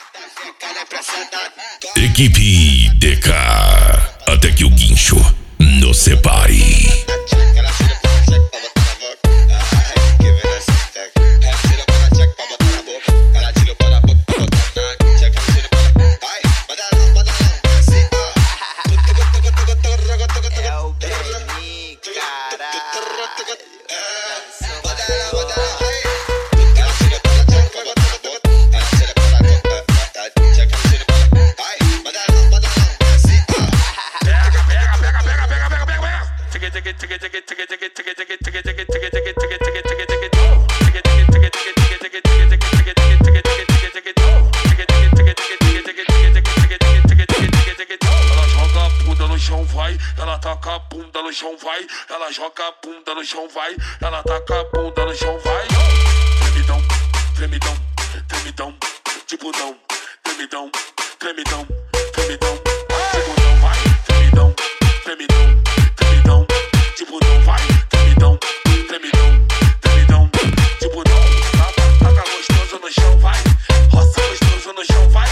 Equipe DK, até que o guincho nos separe. Ela taca a bunda no chão, vai. Ela joga a bunda no chão, vai. Ela taca a bunda no chão, vai. Tremidão, tremidão, tremidão, tipo não. Tremidão, tremidão, tremidão, tipo não, vai. Tremidão, tremidão, tremidão, tipo não, vai. Tremidão, tremidão, tremidão, tipo não. Taca gostoso no chão, vai. Roça gostoso no chão, vai.